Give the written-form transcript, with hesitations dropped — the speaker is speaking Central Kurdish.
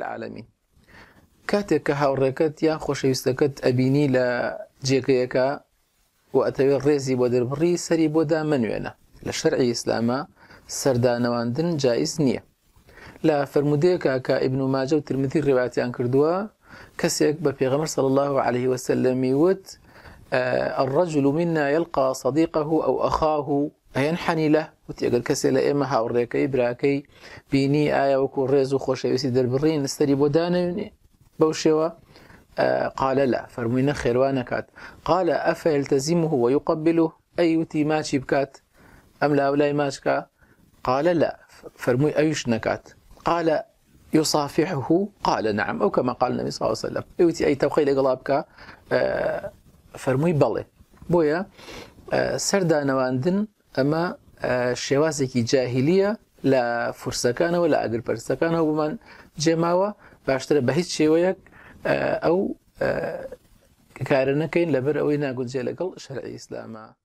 العالمين كاتك هاوريكت يا خوش يستكت أبيني لا جيكيكا وأتوي الريزي بودر بري سري بودا منوينا للشرع إسلاما سردانواندن جائز نية لا فرموديكا كابن ماجه والترمذي روايتي عن كردوا كسيك ببيغمر صلى الله عليه وسلم يوت الرجل منا يلقى صديقه أو أخاه ينحني له وتيقل كسي لإما هاوريكي براكي بيني آية وكو ريزو خوش يسيدر برين نستري بودانا بوشوا قال لا فرمينا خيروانكات قال أفيلتزمه ويقبله أيوتي ماشي بكات أم لا أولاي ماشكا قال لا فرمي أيش نكات قال يصافحه قال نعم أو كما قال النبي صلى الله عليه وسلم أيوتي أي توخيل إقلابك فرمي بلي بويا سردا نواندن أما شوازكي جاهلية لا فرسكانه ولا أقل فرسكانه ومن جماوة باشتري بهيت شويك أو كارنكين لبر أو يناقل جيل أقل شرعي إسلاما